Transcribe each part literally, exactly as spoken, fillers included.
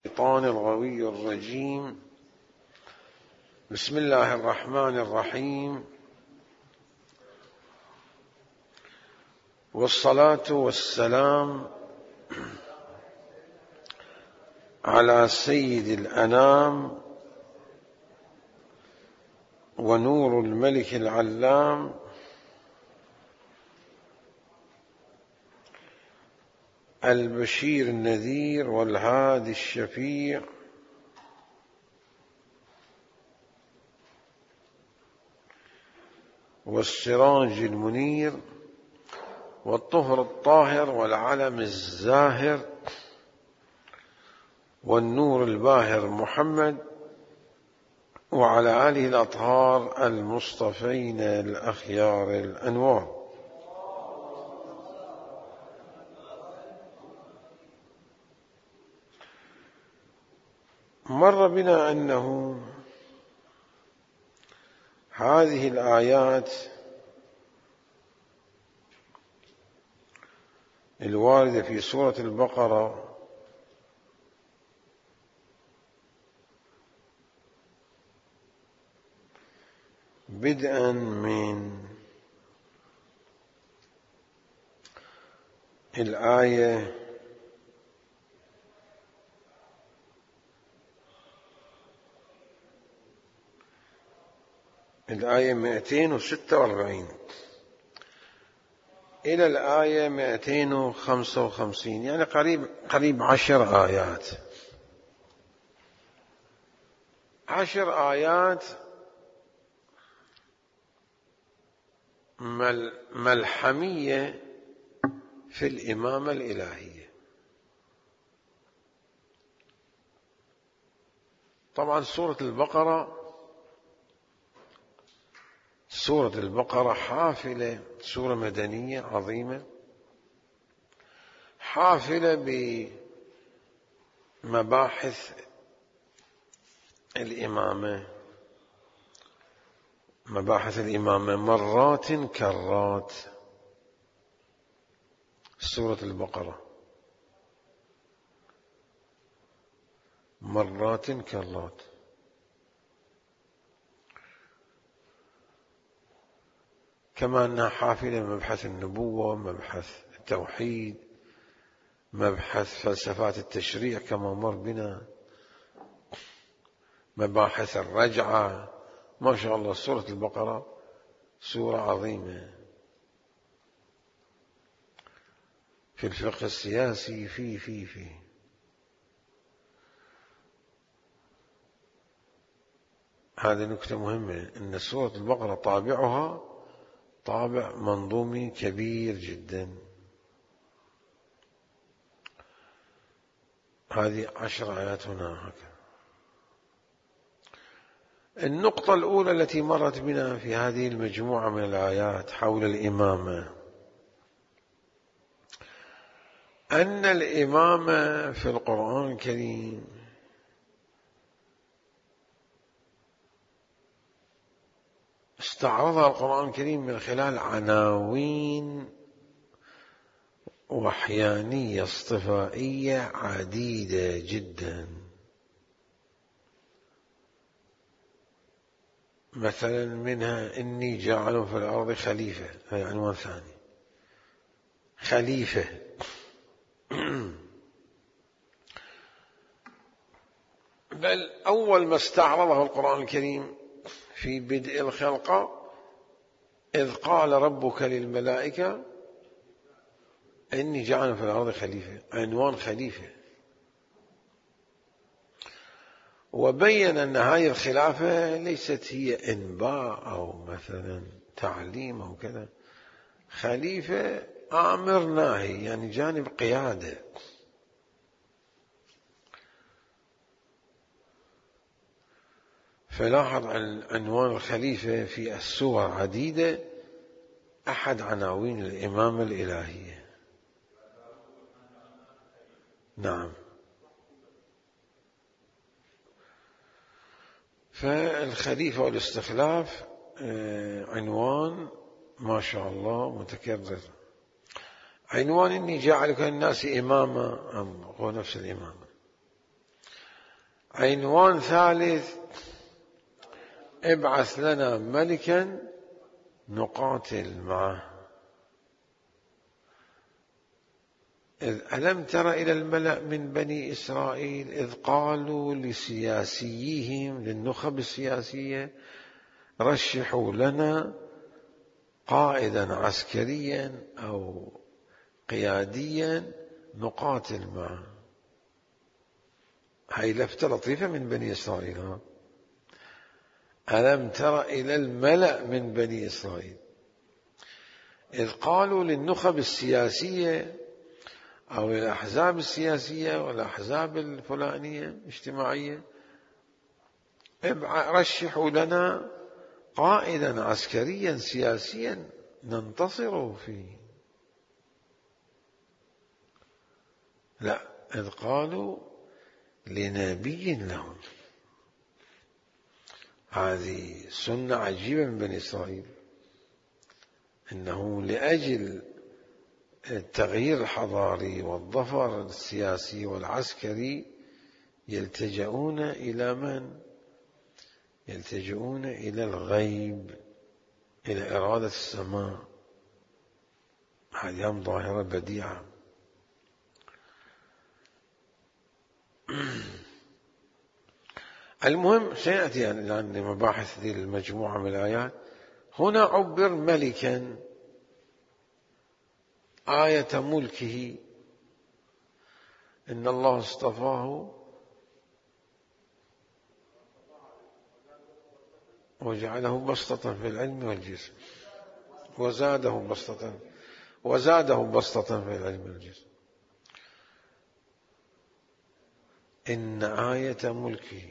الشيطان الغوي الرجيم. بسم الله الرحمن الرحيم، والصلاة والسلام على سيد الأنام ونور الملك العلام البشير النذير والهادي الشفيع والسراج المنير والطهر الطاهر والعلم الزاهر والنور الباهر محمد وعلى آله الأطهار المصطفين الأخيار الأنوار. مر بنا أنه هذه الآيات الواردة في سورة البقرة بدءا من الآية الآية مئتين وستة وأربعين إلى الآية مئتين وخمسة وخمسين، يعني قريب قريب عشر آيات عشر آيات ملحمية في الإمامة الإلهية. طبعا سورة البقرة سورة البقرة حافلة، سورة مدنية عظيمة حافلة بمباحث الإمامة مباحث الإمامة مرات كرات. سورة البقرة مرات كرات، كما أنها حافلة مبحث النبوة، مبحث التوحيد، مبحث فلسفات التشريع كما مر بنا، مباحث الرجعة. ما شاء الله سورة البقرة سورة عظيمة في الفقه السياسي في في في هذه نكتة مهمة، أن سورة البقرة طابعها طابع منظومي كبير جدا. هذه عشر آيات هناك. النقطة الأولى التي مرت بنا في هذه المجموعة من الآيات حول الإمامة، أن الإمامة في القرآن الكريم استعرضها القرآن الكريم من خلال عناوين وحيانية اصطفائية عديدة جدا. مثلا منها إني جاعل في الأرض خليفة، هذا عنوان ثاني، خليفة. بل أول ما استعرضه القرآن الكريم في بدء الخلقة إذ قال ربك للملائكة إني جاعل في الأرض خليفة، عنوان خليفة، وبين أن هذه الخلافة ليست هي إنباء أو مثلا تعليم أو كذا، خليفة آمر ناهي، يعني جانب قيادة. فلاحظ عنوان الخليفة في السور عديدة أحد عناوين الإمامة الإلهية. نعم. فالخليفة والاستخلاف عنوان ما شاء الله متكرر. عنوان إني جاعلك الناس إماما، هو نفس الإمامة. عنوان ثالث: ابعث لنا ملكا نقاتل معه. إذ ألم تر إلى الملأ من بني إسرائيل إذ قالوا لسياسيهم، للنخب السياسية: رشحوا لنا قائدا عسكريا أو قياديا نقاتل معه. هاي لفتة لطيفة من بني إسرائيل. ها؟ ألم تر إلى الملأ من بني إسرائيل إذ قالوا للنخب السياسية أو الأحزاب السياسية والأحزاب الفلانية اجتماعية: رشحوا لنا قائدا عسكريا سياسيا ننتصر فيه. لا، إذ قالوا لنبي لهم. هذه سنة عجيبة من بني إسرائيل، إنه لأجل التغيير الحضاري والظفر السياسي والعسكري يلتجؤون إلى من؟ يلتجؤون إلى الغيب، إلى إرادة السماء. هذه ظاهرة بديعة. المهم سيأتي يعني مباحث ذي المجموعة من الآيات. هنا عبر ملكا، آية ملكه، إن الله اصطفاه وجعله بسطة في العلم والجسم وزاده بسطة وزاده بسطة في العلم والجسم. إن آية ملكه،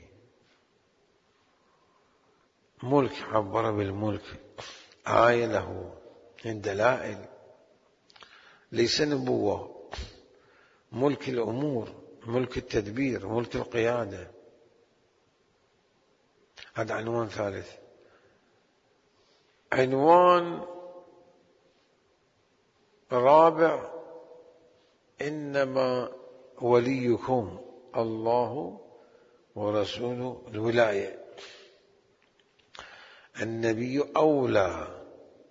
ملك عبر بالملك، آية له من دلائل، ليس نبوة. ملك الأمور، ملك التدبير، ملك القيادة. هذا عنوان ثالث. عنوان رابع: إنما وليكم الله ورسوله. الولاية، النبي أولى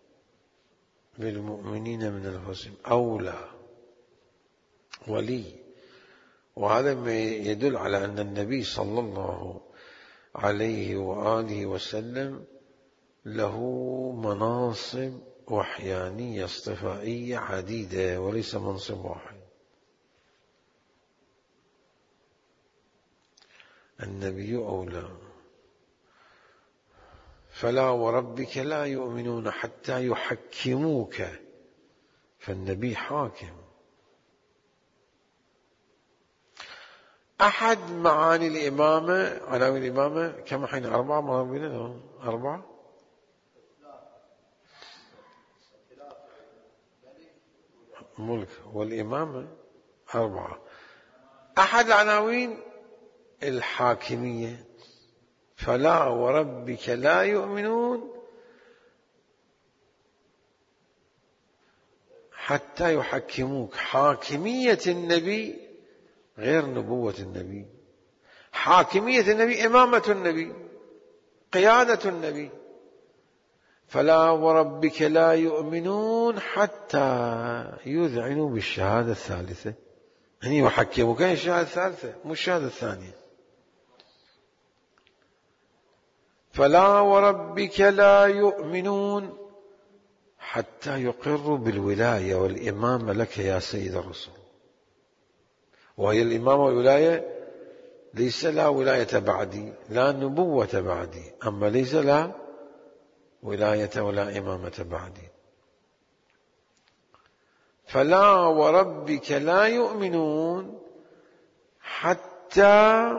بالمؤمنين من أنفسهم، أولى ولي. وهذا ما يدل على أن النبي صلى الله عليه وآله وسلم له مناصب وحيانية اصطفائية عديدة وليس منصب واحد. النبي أولى. فلا وربك لا يؤمنون حتى يحكموك، فالنبي حاكم. أحد معاني الإمامة، عناوين الإمامة كم حين؟ أربعة مرابين، أربعة. ملك والإمامة أربعة. أحد العناوين الحاكمية. فلا وربك لا يؤمنون حتى يحكموك. حاكمية النبي غير نبوة النبي. حاكمية النبي إمامة النبي، قيادة النبي. فلا وربك لا يؤمنون حتى يذعنوا بالشهادة الثالثة. يعني يحكموك الشهادة الثالثة مو الشهادة الثانية. فلا وربك لا يؤمنون حتى يقروا بالولاية والإمامة لك يا سيد الرسول. وهي الإمامة والولاية ليس لا ولاية بعدي، لا نبوة بعدي، أما ليس لا ولاية ولا إمامة بعدي. فلا وربك لا يؤمنون حتى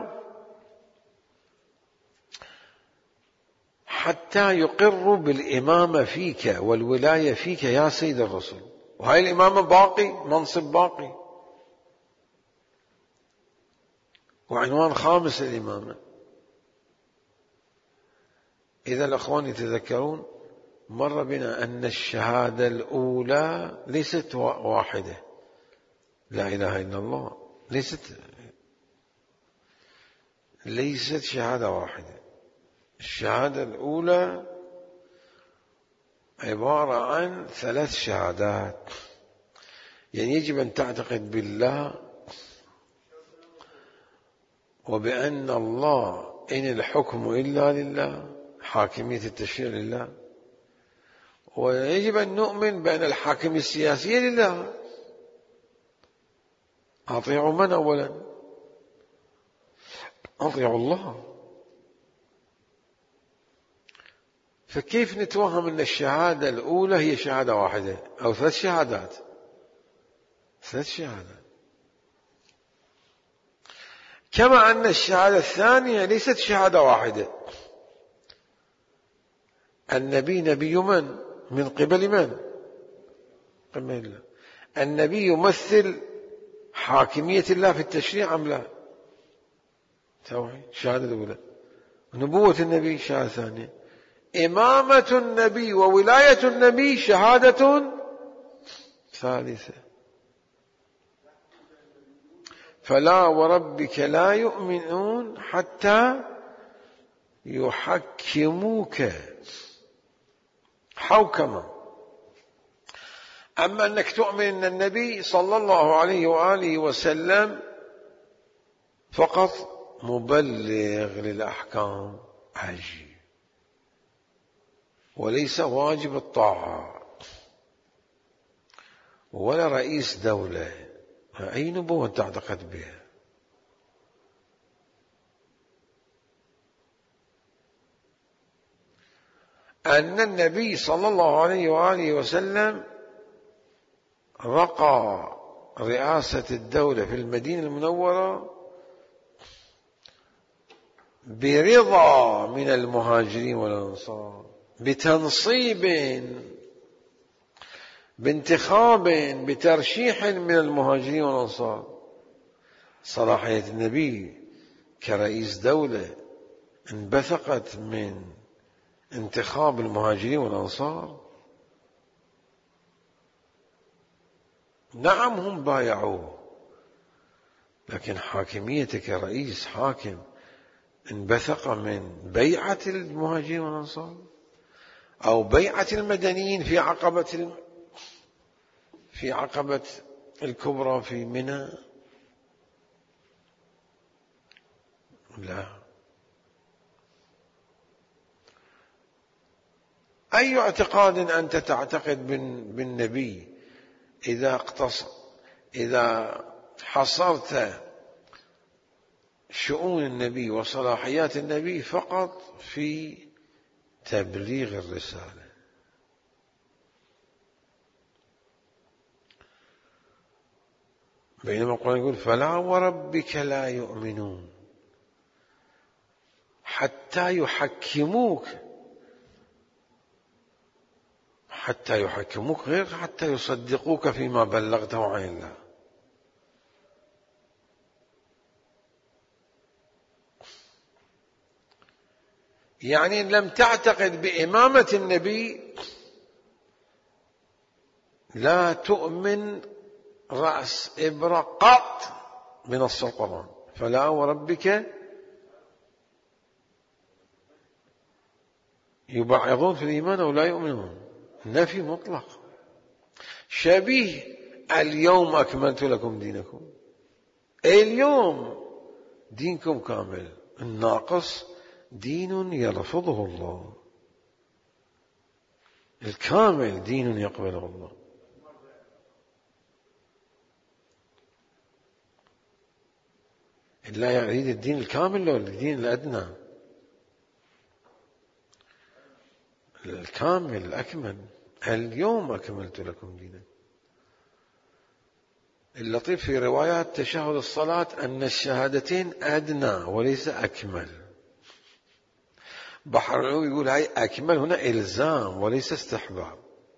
حتى يقروا بالإمامة فيك والولاية فيك يا سيد الرسول. وهي الإمامة باقي، منصب باقي. وعنوان خامس الإمامة. إذا الأخوان يتذكرون مر بنا أن الشهادة الأولى ليست واحدة، لا إله إلا الله، ليست ليست شهادة واحدة. الشهادة الأولى عبارة عن ثلاث شهادات، يعني يجب أن تعتقد بالله وبأن الله إن الحكم إلا لله، حاكمية التشريع لله، ويجب أن نؤمن بأن الحاكمية السياسية لله. أطيعوا من أولا؟ أطيعوا الله. فكيف نتوهم أن الشهادة الأولى هي شهادة واحدة أو ثلاث شهادات؟ ثلاث شهادات. كما أن الشهادة الثانية ليست شهادة واحدة. النبي نبي من؟ من قبل من؟ قبل الله. النبي يمثل حاكمية الله في التشريع أم لا؟ توحيد، شهادة الأولى. نبوة النبي شهادة ثانية. إمامة النبي وولاية النبي شهادة ثالثة. فلا وربك لا يؤمنون حتى يحكموك حوكما. أما أنك تؤمن أن النبي صلى الله عليه وآله وسلم فقط مبلغ للأحكام عجيب وليس واجب الطاعة ولا رئيس دولة، أي نبوة تعتقد بها؟ أن النبي صلى الله عليه وآله وسلم رقى رئاسة الدولة في المدينة المنورة برضا من المهاجرين والأنصار، بتنصيب، بانتخاب، بترشيح من المهاجرين والأنصار. صلاحية النبي كرئيس دولة انبثقت من انتخاب المهاجرين والأنصار. نعم هم بايعوه، لكن حاكميته كرئيس حاكم انبثق من بيعة المهاجرين والأنصار أو بيعة المدنيين في عقبة في عقبة الكبرى في منى؟ لا. أي اعتقاد أنت تعتقد بالنبي إذا اقتصر إذا حصرت شؤون النبي وصلاحيات النبي فقط في تبليغ الرسالة؟ بينما القرآن يقول فلا وربك لا يؤمنون حتى يحكموك. حتى يحكموك غير حتى يصدقوك فيما بلغته عن الله. يعني إن لم تعتقد بإمامة النبي لا تؤمن رأس إبرة قط بنص القرآن. فلا وربك يبعضون في الإيمان ولا يؤمنون، نفي مطلق. شبيه اليوم أكملت لكم دينكم، اليوم دينكم كامل، الناقص دين يرفضه الله، الكامل دين يقبله الله. الله يريد الدين الكامل ولا الدين الأدنى؟ الكامل الأكمل. اليوم أكملت لكم دينكم. اللطيف في روايات تشهد الصلاة أن الشهادتين أدنى وليس أكمل. بحر العلوم يقول هاي أكمل هنا إلزام وليس استحباب.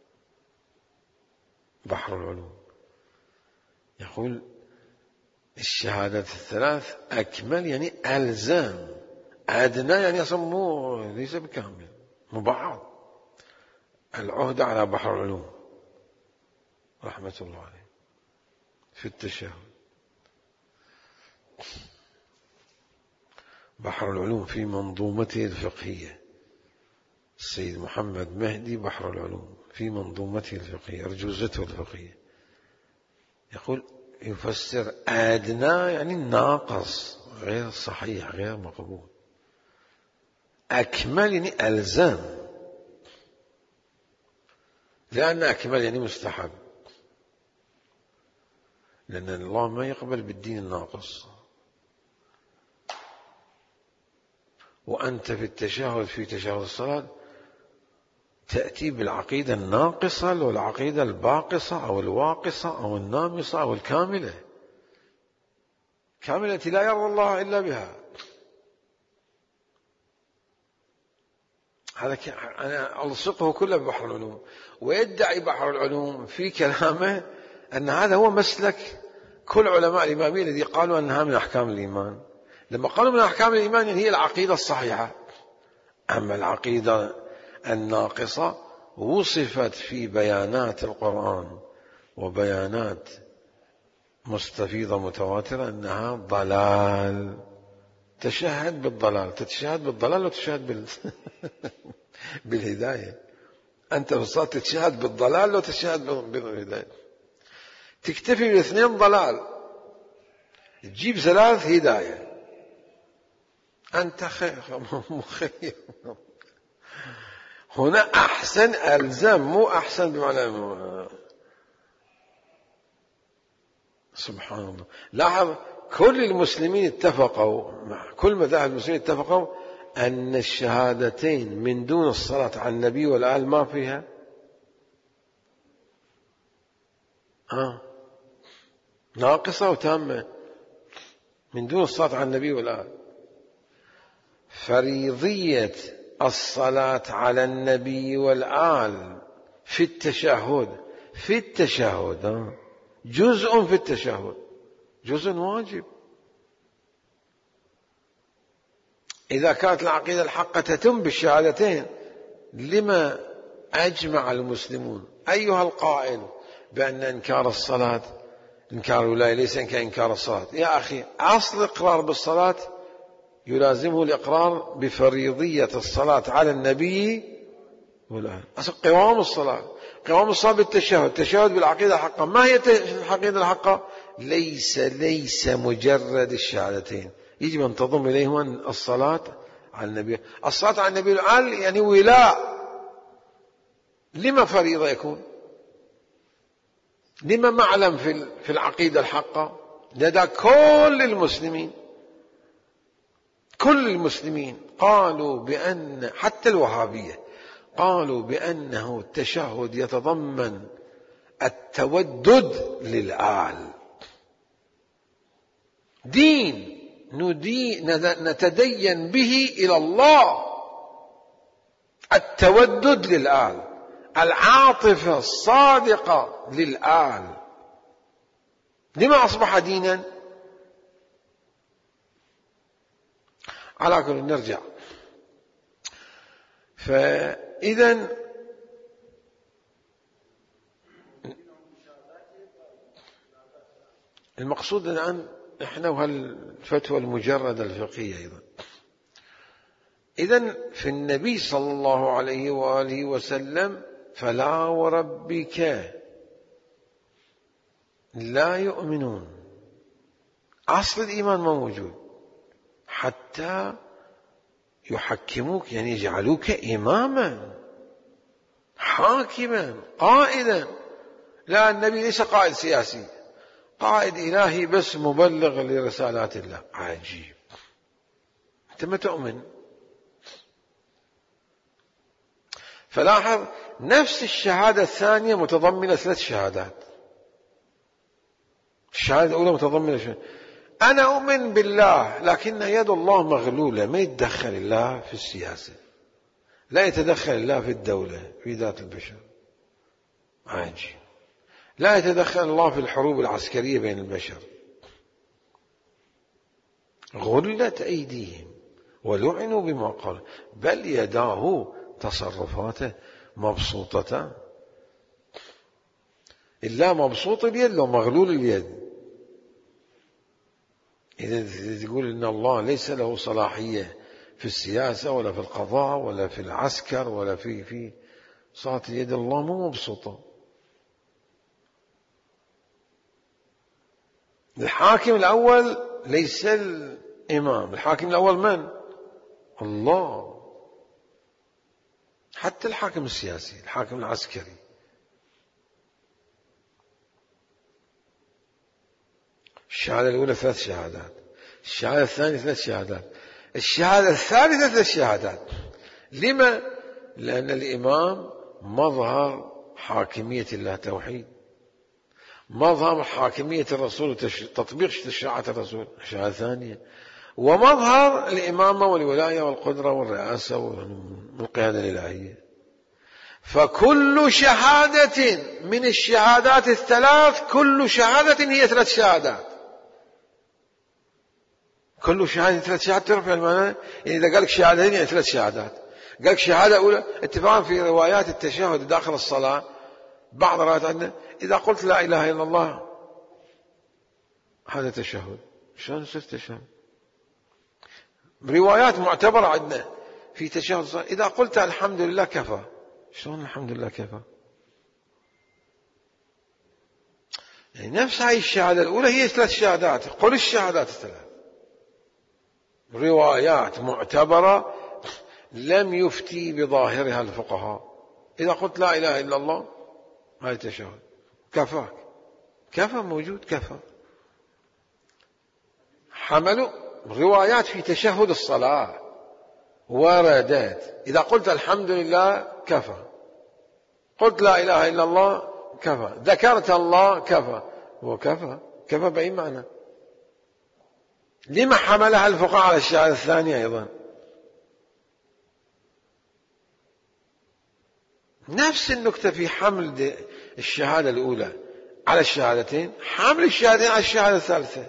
بحر العلوم يقول الشهادات الثلاث أكمل يعني ألزام، أدنى يعني أصلا ليس بكامل، مبعض. العهد على بحر العلوم رحمة الله عليه في التشهد. بحر العلوم في منظومته الفقهية، السيد محمد مهدي بحر العلوم في منظومته الفقهية، أرجوزته الفقهية، يقول يفسر أدنى يعني ناقص، غير صحيح، غير مقبول. أكمل يعني ألزام، لأن أكمل يعني مستحب، لأن الله ما يقبل بالدين الناقص. وأنت في التشهد في تشهد الصلاة تأتي بالعقيدة الناقصة أو العقيدة الباقصة أو الواقصة أو النامصة أو الكاملة، كاملة لا يرضى الله إلا بها. هذا أنا ألصقه كله ببحر العلوم. ويدعي بحر العلوم في كلامه أن هذا هو مسلك كل علماء الإمامية الذي قالوا أنها من أحكام الإيمان. لما قالوا من أحكام الإيمان هي العقيدة الصحيحة، أما العقيدة الناقصة وصفت في بيانات القرآن وبيانات مستفيضة متواترة أنها ضلال. تشهد بالضلال، تتشهد بالضلال وتشهد بال... بالهداية. أنت في الصلاة تتشهد بالضلال وتشهد بالهداية. تكتفي بالاثنين ضلال، تجيب ثلاث هداية، أنت خير مخير. هنا أحسن ألزم، مو أحسن بمعنى سبحان الله. لاحظ كل المسلمين اتفقوا، مع كل مذاهب المسلمين اتفقوا أن الشهادتين من دون الصلاة على النبي والآل ما فيها آه. ناقصة وتامة من دون الصلاة على النبي والآل. فريضية الصلاة على النبي والآل في التشهد في التشهد آه. جزء في التشهد، جزء واجب. إذا كانت العقيدة الحقة تتم بالشهادتين، لما أجمع المسلمون أيها القائل بأن إنكار الصلاة إنكار الولاية ليس كإنكار الصلاة؟ يا أخي، أصل الإقرار بالصلاة يلازمه الإقرار بفريضية الصلاة على النبي والآل. أصل قوام الصلاة قوام الصلاة بالتشهد، التشهد بالعقيدة الحقة. ما هي العقيدة الحقة؟ ليس ليس مجرد الشهادتين، يجب أن تضم إليهما الصلاة على النبي. الصلاة على النبي والآل يعني ولاء. لما فريضة يكون؟ لما معلم في في العقيدة الحقة لدى كل المسلمين؟ كل المسلمين قالوا بأن، حتى الوهابية قالوا بأنه التشهد يتضمن التودد للآل. دين نتدين به إلى الله، التودد للآل، العاطفة الصادقة للآل. لما أصبح دينا؟ على كل نرجع. فإذا المقصود الآن إحنا وهالفتوى المجردة الفقهية أيضا. إذن في النبي صلى الله عليه وآله وسلم فلا وربك لا يؤمنون، أصل الإيمان ما موجود حتى يحكموك، يعني يجعلوك إماما حاكما قائدا. لا، النبي ليس قائد سياسي، قائد إلهي بس مبلغ لرسالات الله. عجيب، أنت ما تؤمن. فلاحظ نفس الشهادة الثانية متضمنة ثلاث شهادات. الشهادة الأولى متضمنة شهادة. أنا أؤمن بالله، لكن يد الله مغلولة، ما يتدخل الله في السياسة، لا يتدخل الله في الدولة في ذات البشر. عجيب. لا يتدخل الله في الحروب العسكرية بين البشر. غلت أيديهم ولعنوا بما قالوا، بل يداه تصرفاته مبسوطتان. إلا مبسوط اليد لو مغلول اليد. إذا تقول إن الله ليس له صلاحية في السياسة ولا في القضاء ولا في العسكر ولا في في صارت يد الله مو مبسوطة. الحاكم الأول ليس الإمام، الحاكم الأول من؟ الله. حتى الحاكم السياسي، الحاكم العسكري. الشهادة الأولى ثلاث شهادات، الشهادة الثانية ثلاث شهادات، الشهادة الثالثة ثلاث شهادات. لما؟ لأن الإمام مظهر حاكمية الله توحيد، مظهر حاكمية الرسول وتطبيق تشريعات الرسول شهادة ثانية، ومظهر الإمامة والولاية والقدرة والرئاسة والقيادة الإلهية. فكل شهادة من الشهادات الثلاث، كل شهادة هي ثلاث شهادات. كل شهادة ثلاث شهادات. تعرف المعنى؟ يعني إذا قال لك شهادتين يعني ثلاث شهادات. قال لك شهادة أولى، اتفاقا في روايات التشهد داخل الصلاة بعض الروايات عندنا إذا قلت لا إله إلا الله هذا تشهد. شلون يصير تشهد؟ روايات معتبرة عندنا في تشهد الصلاة إذا قلت الحمد لله كفى. شلون الحمد لله كفى؟ يعني نفس هاي الشهادة الأولى هي ثلاث شهادات. قل الشهادات الثلاث، روايات معتبرة لم يفتي بظاهرها الفقهاء. إذا قلت لا إله إلا الله هاي تشهد كفاك، كفى موجود كفى. حملوا روايات في تشهد الصلاة وردت إذا قلت الحمد لله كفى، قلت لا إله إلا الله كفى، ذكرت الله كفى. وكفى كفى بأي معنى؟ لما حملها الفقهاء على الشهادة الثانية أيضا؟ نفس النكتة في حمل الشهادة الأولى على الشهادتين، حمل الشهادتين على الشهادة الثالثة.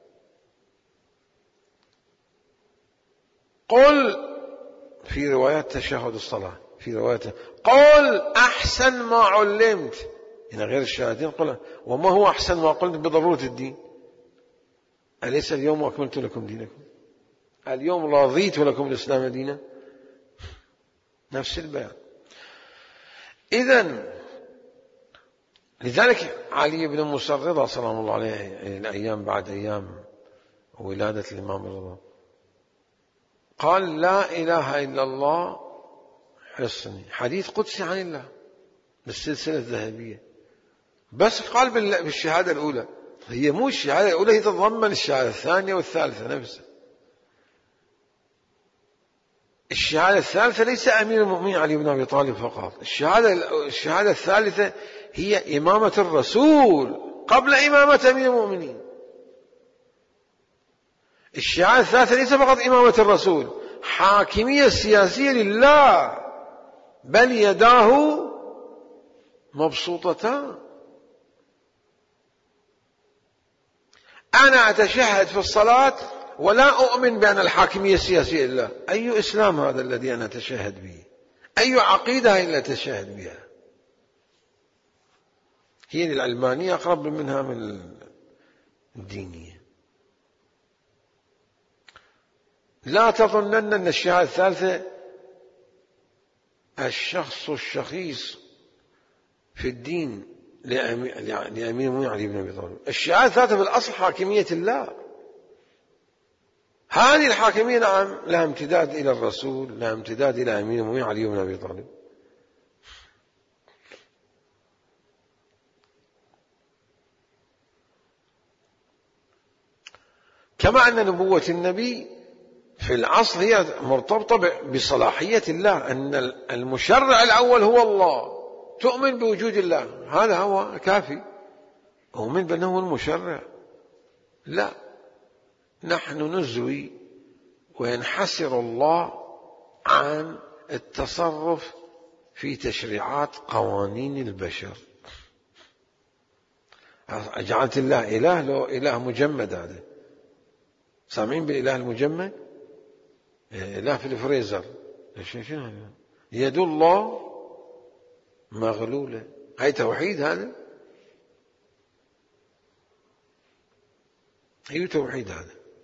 قل في روايات تشهد الصلاة، في روايات قل أحسن ما علمت، يعني غير الشهادتين قل. وما هو أحسن ما قلت بضرورة الدين؟ أليس اليوم أكملت لكم دينكم، اليوم رضيت لكم الإسلام دينا؟ نفس البيان. إذن لذلك علي بن موسى الرضا سلام الله عليه الأيام بعد أيام ولادة الإمام الرضا قال لا إله إلا الله حصني، حديث قدسي عن الله بالسلسلة الذهبية، بس قال بالشهادة الأولى. هي مو الشهادة الأولى، هي تتضمن الشهادة الثانية والثالثة نفسها. الشهادة الثالثة ليس أمير المؤمنين علي بن أبي طالب فقط، الشهادة الشهادة الثالثة هي إمامة الرسول قبل إمامة أمير المؤمنين. الشهادة الثالثة ليس فقط إمامة الرسول، حاكمية سياسية لله، بل يداه مبسوطتان. أنا أتشهد في الصلاة ولا أؤمن بأن الحاكمية السياسية لله. أي إسلام هذا الذي أنا أتشهد به؟ أي عقيدة هي التي أتشهد بها؟ هي العلمانية أقرب منها من الدينية. لا تظنن أن الشهادة الثالثة الشخص الشخيص في الدين لأمير المؤمنين علي بن أبي طالب. الشهادة الثالثة في الأصل حاكمية الله. هذه الحاكمية نعم لها امتداد إلى الرسول، لها امتداد إلى أمير المؤمنين علي بن أبي طالب. كما أن نبوة النبي في الأصل هي مرتبطة بصلاحية الله، أن المشرع الأول هو الله، تؤمن بوجود الله، هذا هو كافي. أؤمن بأنه هو المشرع؟ لا، نحن نزوي وينحسر الله عن التصرف في تشريعات قوانين البشر. جعلت الله إله، لو إله مجمد. هذا سامعين بالإله المجمد؟ إله في الفريزر. يد الله مغلولة، هاي توحيد؟ هذا أي توحيد هذا؟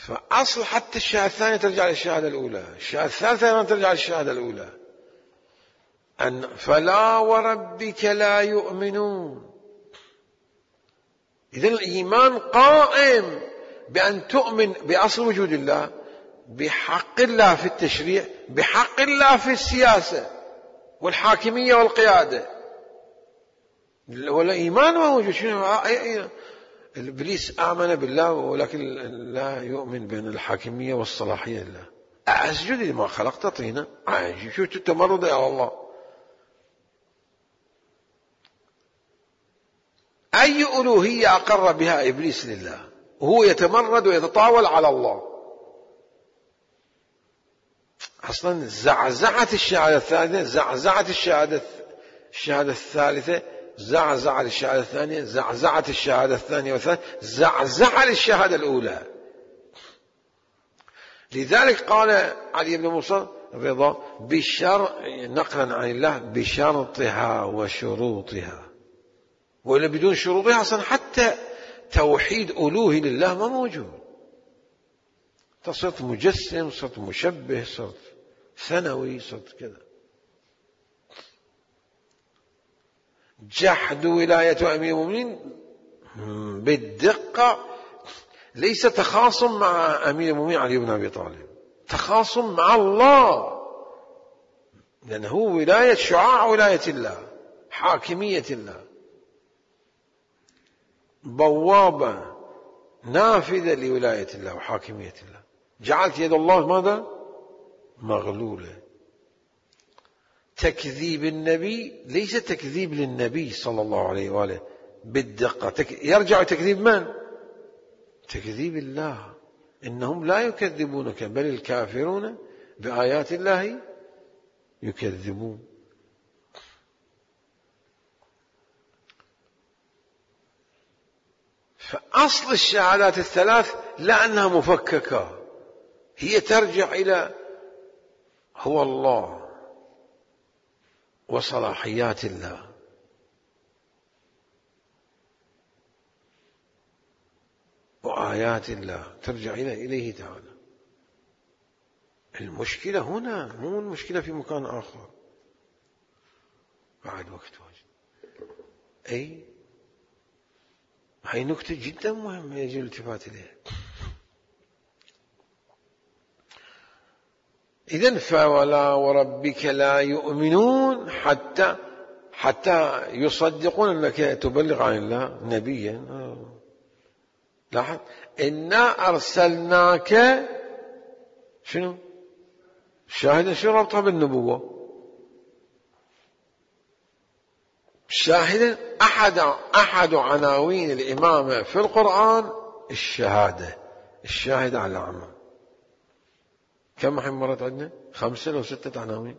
فأصل حتى الشهادة الثانية ترجع للشهادة الأولى، الشهادة الثالثة أيضا ترجع للشهادة الأولى. أن فلا وربك لا يؤمنون. إذن الإيمان قائم بأن تؤمن بأصل وجود الله، بحق الله في التشريع، بحق الله في السياسة والحاكمية والقيادة. والإيمان ما موجود. شنو إبليس آمن بالله ولكن لا يؤمن بأن الحاكمية والصلاحية لله. أسجد لما خلقت طينا. شو التمرد يا الله. أي ألوهية أقر بها إبليس لله وهو يتمرد ويتطاول على الله. أصلا زعزعت الشهادة الثالثة، زعزعت الشهادة الشهادة الثالثة، زعزع للشهادة الثانية، زعزعت الشهادة الثانية والثالثة، زعزع للشهادة الأولى. لذلك قال علي بن موسى الرضا بشر نقلا عن الله بشرطها وشروطها. وإلا بدون شروطها أصلا حتى توحيد ألوهي لله ما موجود. صرت مجسم، صرت مشبه، صرت ثانوي، صرت كذا. جحد ولاية أمير المؤمنين بالدقة ليس تخاصم مع أمير المؤمنين علي بن أبي طالب، تخاصم مع الله، لأنه ولاية شعاع ولاية الله، حاكمية الله، بوابة نافذة لولاية الله وحاكمية الله. جعلت يد الله ماذا؟ مغلولة. تكذيب النبي ليس تكذيب للنبي صلى الله عليه وآله بالدقة، تك... يرجع تكذيب من؟ تكذيب الله. إنهم لا يكذبونك بل الكافرون بآيات الله يكذبون. فأصل الشهادات الثلاث لا أنها مفككة، هي ترجع إلى هو الله وصلاحيات الله. وآيات الله ترجع إلى إليه تعالى. المشكلة هنا، مو المشكلة في مكان آخر. بعد وقت واجد. أي هاي نكتة جدا مهمة يجب الالتفات إليها. إذن فولا وربك لا يؤمنون حتى حتى يصدقون أنك تبلغ عن الله نبيا. لاحظ إنا أرسلناك شنو شاهدا. شنو ربطها بالنبوة؟ شاهدا أحد أحد عناوين الإمامة في القرآن الشهادة، الشاهد على الأعمال. كم حين مرت عندنا؟ خمسة أو ستة عناوين.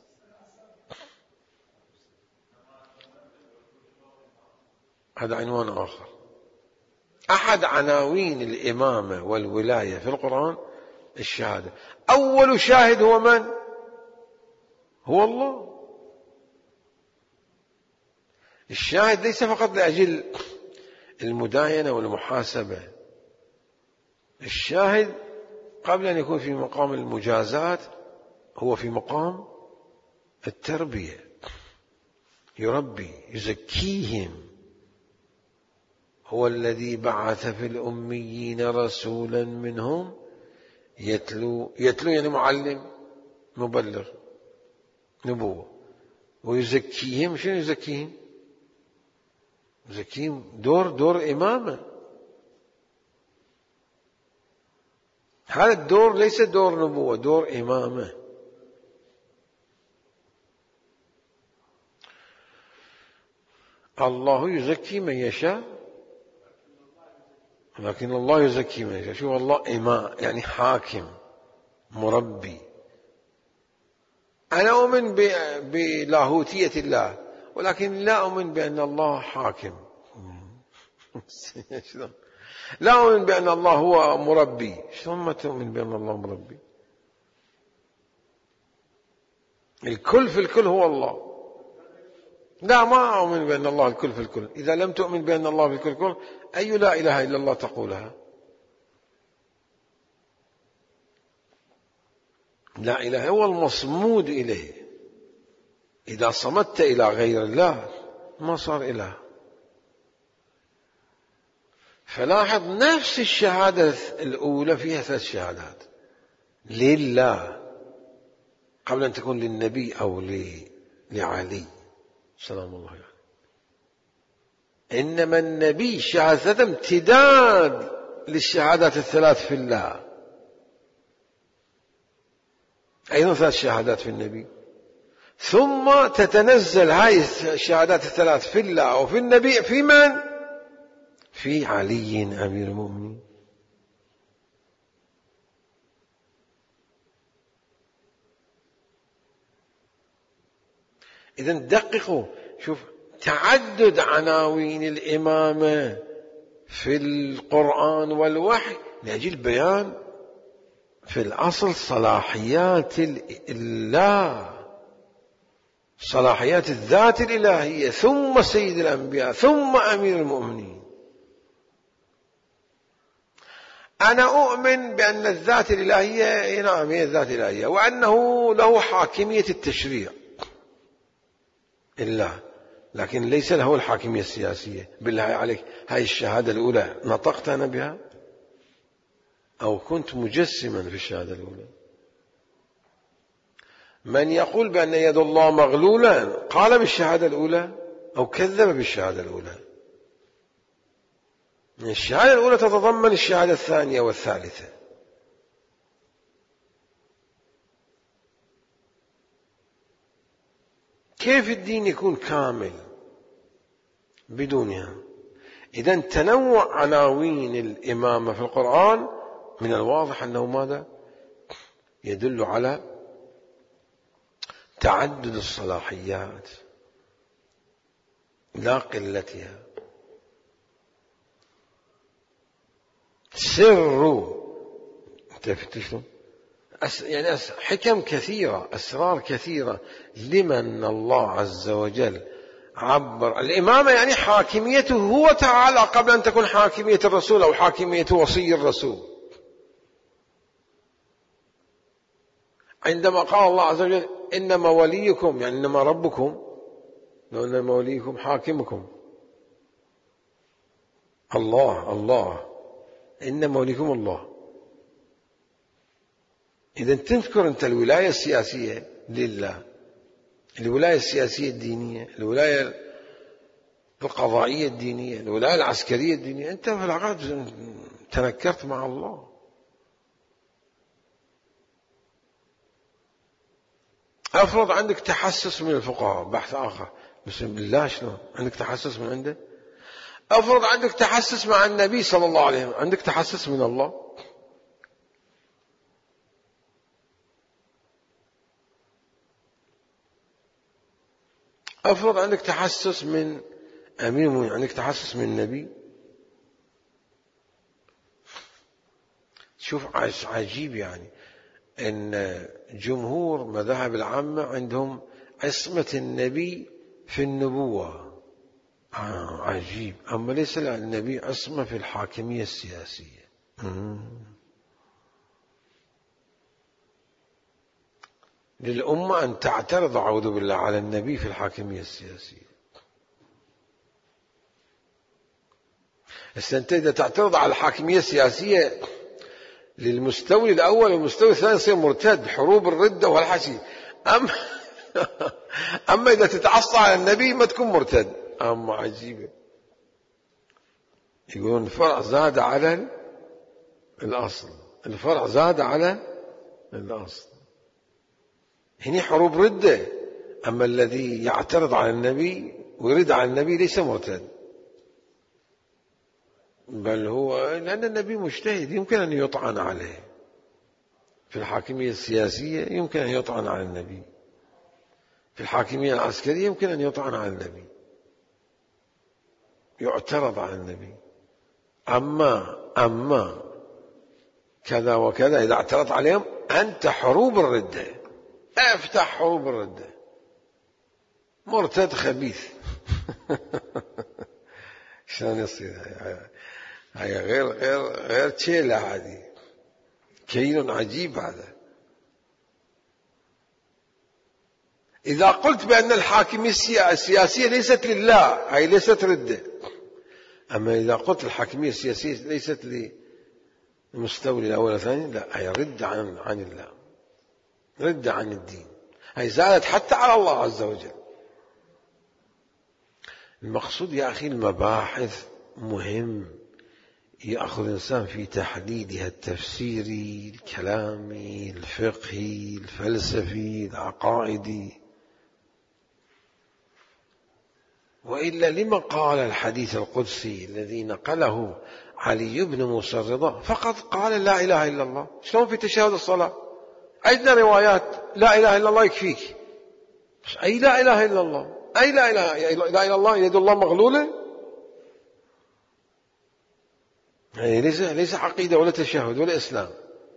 هذا عنوان آخر. أحد عناوين الإمامة والولاية في القرآن الشهادة. أول شاهد هو من؟ هو الله. الشاهد ليس فقط لأجل المداينة والمحاسبة. الشاهد قبل أن يكون في مقام المجازات هو في مقام التربية. يربي يزكيهم. هو الذي بعث في الأميين رسولا منهم يتلو يتلو يعني معلم مبلغ نبوة. ويزكيهم. شنو يزكيهم؟ يزكيهم دور دور إمامة. هذا الدور ليس دور نبوة، دور إمامة. الله يزكي من يشاء لكن الله يزكي من يشاء. شو الله إمام يعني حاكم مربي. أنا أؤمن بلاهوتية الله ولكن لا أؤمن بأن الله حاكم. لا أؤمن بأن الله هو مربي. شلون ما تؤمن بأن الله مربي؟ الكل في الكل هو الله. لا ما أؤمن بأن الله الكل في الكل. إذا لم تؤمن بأن الله في الكل كل أي لا إله إلا الله تقولها؟ لا إله هو المصمود إليه. إذا صمدت إلى غير الله ما صار إله. فلاحظ نفس الشهادة الأولى فيها ثلاث شهادات لله قبل أن تكون للنبي أو لعلي سلام الله عليه. إنما النبي شهادة امتداد للشهادات الثلاث في الله. أيضا ثلاث شهادات في النبي، ثم تتنزل هذه الشهادات الثلاث في الله وفي النبي في من؟ في علي أمير المؤمنين. إذن دققوا، شوف تعدد عناوين الإمامة في القرآن والوحي لأجل بيان في الأصل صلاحيات الله، صلاحيات الذات الإلهية، ثم سيد الأنبياء، ثم أمير المؤمنين. أنا أؤمن بأن الذات الإلهية نعم هي الذات الإلهية، وأنه له حاكمية التشريع الله، لكن ليس له الحاكمية السياسية. بالله عليك هاي الشهادة الأولى نطقت أنا بها أو كنت مجسما في الشهادة الأولى؟ من يقول بأن يد الله مغلولة قال بالشهادة الأولى أو كذب بالشهادة الأولى. الشهادة الأولى تتضمن الشهادة الثانية والثالثة. كيف الدين يكون كامل بدونها؟ إذن تنوع عناوين الإمامة في القرآن من الواضح أنه ماذا؟ يدل على تعدد الصلاحيات لا قلتها. سر تفتشوا يعني حكم كثيرة، أسرار كثيرة لمن الله عز وجل عبر الإمامة، يعني حاكميته هو تعالى قبل أن تكون حاكمية الرسول أو حاكمية وصي الرسول. عندما قال الله عز وجل إنما وليكم يعني إنما ربكم، لو إنما وليكم حاكمكم الله، الله إنما وليكم الله. إذا تذكر أنت الولاية السياسية لله، الولاية السياسية الدينية، الولاية القضائية الدينية، الولاية العسكرية الدينية، أنت في العقد تنكرت مع الله. أفرض عندك تحسس من الفقهاء، بحث آخر، بس بالله شنو عندك تحسس من عنده؟ أفرض عندك تحسس مع النبي صلى الله عليه وسلم، عندك تحسس من الله؟ أفرض عندك تحسس من أمير المؤمنين، عندك تحسس من النبي؟ شوف عجيب يعني أن جمهور مذاهب العامة عندهم عصمة النبي في النبوة، آه عجيب، أما ليس للنبي عصمة في الحاكمية السياسية. للأمة أن تعترض أعوذ بالله على النبي في الحاكمية السياسية. أنت إذا تعترض على الحاكمية السياسية للمستوى الأول والمستوى الثاني يصير مرتد، حروب الردة والحشي. أما, أما إذا تتعصى على النبي ما تكون مرتد. أما عجيبة، يقولون الفرع زاد على الأصل، الفرع زاد على الأصل، هنا حروب ردة. أما الذي يعترض على النبي ويرد على النبي ليس مرتد، بل هو لأن النبي مجتهد يمكن أن يطعن عليه. في الحاكمية السياسية يمكن أن يطعن على النبي، في الحاكمية العسكرية يمكن أن يطعن على النبي، يعترض على النبي. أما أما كذا وكذا إذا اعترض عليهم أنت حروب الردة، افتح حروب الردة، مرتد خبيث. شلون يصير؟ هاي غير غير غير تشيلة، هذه كيل عجيب هذا. إذا قلت بأن الحاكمية السياسية ليست لله هي ليست ردة. أما إذا قلت الحاكمية السياسية ليست للمستولي الأول والثاني، لا، هي ردة عن عن الله، ردة عن الدين، هي زالت حتى على الله عز وجل. المقصود يا أخي المباحث مهم يأخذ الإنسان في تحديدها التفسيري، الكلامي، الفقهي، الفلسفي، العقائدي. وإلا لما قال الحديث القدسي الذي نقله علي بن موسى الرضا فقط قال لا إله إلا الله؟ شلون في تشهد الصلاة عندنا روايات لا إله إلا الله يكفيك، أي لا إله إلا الله، أي لا إله إلا الله يد الله مغلولة، يعني ليس ليس عقيدة ولا تشهد ولا إسلام.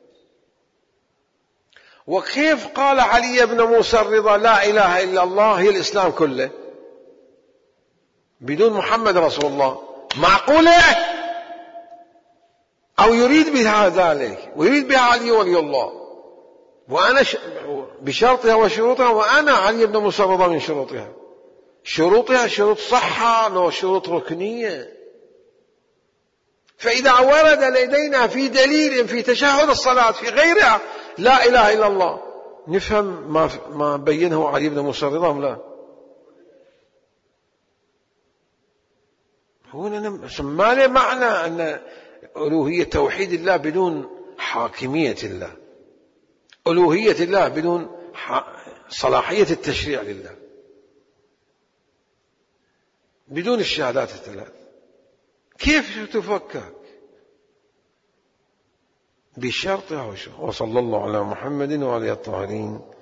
وكيف قال علي بن موسى الرضا لا إله إلا الله هي الإسلام كله بدون محمد رسول الله؟ معقولة؟ أو يريد بها ذلك ويريد بها علي ولي الله، وأنا ش... بشرطها وشروطها، وأنا علي بن موسى الرضا من شروطها. شروطها شروط صحة لو شروط ركنية. فإذا ورد لدينا في دليل في تشهد الصلاة في غيرها لا إله إلا الله، نفهم ما ما بينه علي بن موسى الرضا لا؟ هنا ما له معنى أن ألوهية توحيد الله بدون حاكمية الله، ألوهية الله بدون صلاحية التشريع لله، بدون الشهادات الثلاث. كيف تفكر؟ بشرطها وشرطها. وصلى الله على محمد وعلى الطاهرين.